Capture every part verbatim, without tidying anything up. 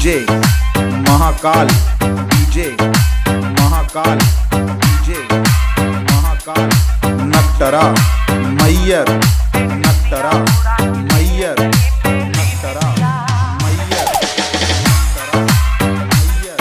DJ Mahakal, DJ Mahakal, DJ Mahakal. नक्तरा मैयर, नक्तरा मैयर, नक्तरा मैयर, नक्तरा मैयर।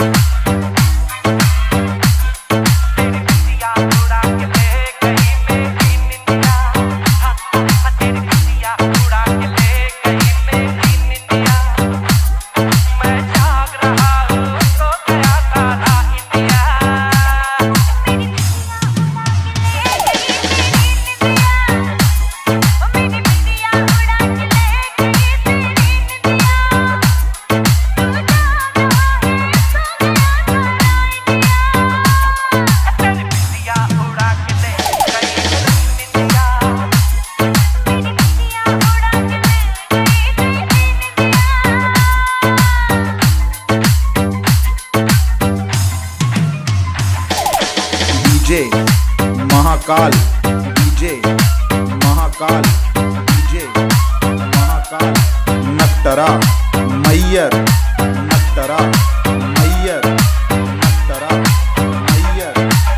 DJ Mahakal, DJ Mahakal, DJ Mahakal. नक्तरा मैयर, नक्तरा मैयर, नक्तरा मैयर।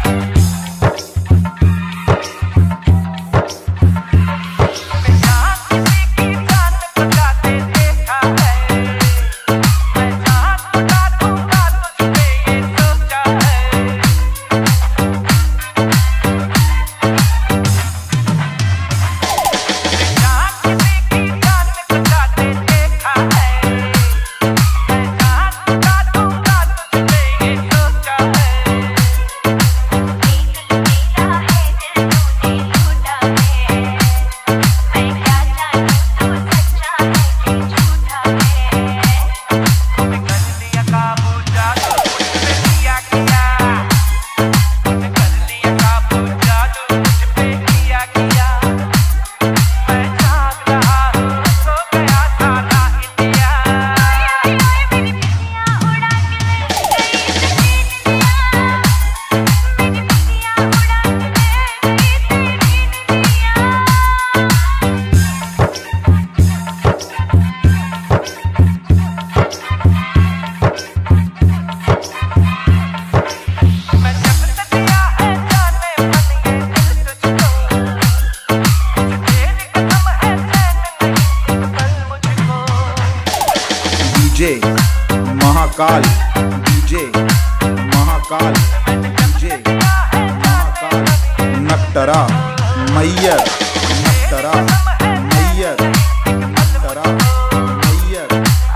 DJ Mahakal, DJ Mahakal, DJ Mahakal. नक्तरा मैयर, नक्तरा मैयर, नक्तरा मैयर।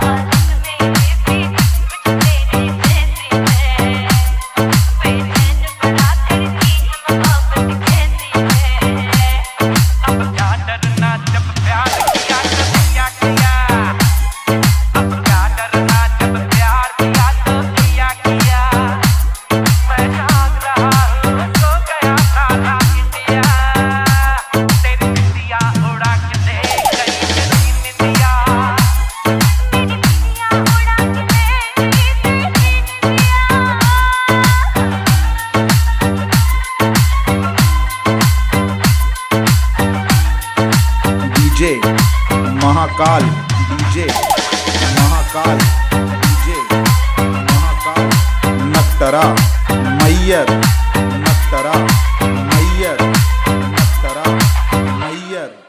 DJ Mahakal, DJ Mahakal, DJ Mahakal. नक्तरा मैयर।